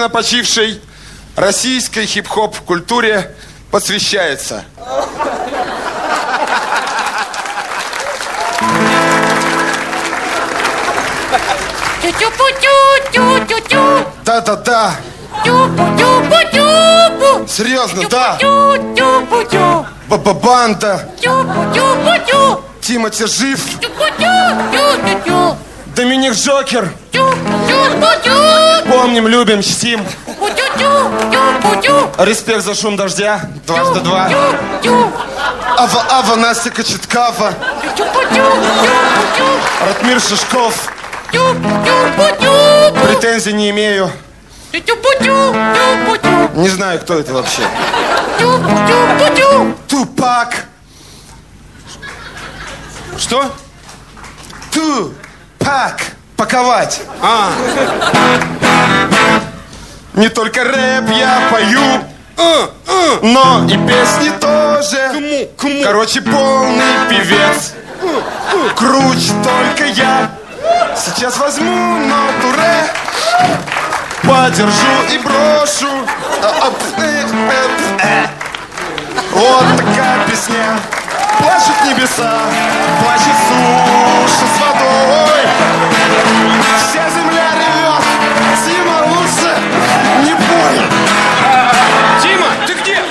бессмертно почившей российской хип-хоп культуре посвящается. Да-да-да. Серьезно, да. Баба-банда. Тимати жив. Доминик Джокер. Помним, любим, чтим. Респект за шум дождя. 2x2. Ава-ава, Настя Кочеткава. Ратмир Шишков. Претензий не имею. Не знаю, кто это вообще. Тупак. Что? Тупак. Паковать. Не только рэп я пою, но и песни тоже. Короче, полный певец. Круче только я. Сейчас возьму ноту ре, подержу и брошу. Вот такая песня. Плачут небеса, плачет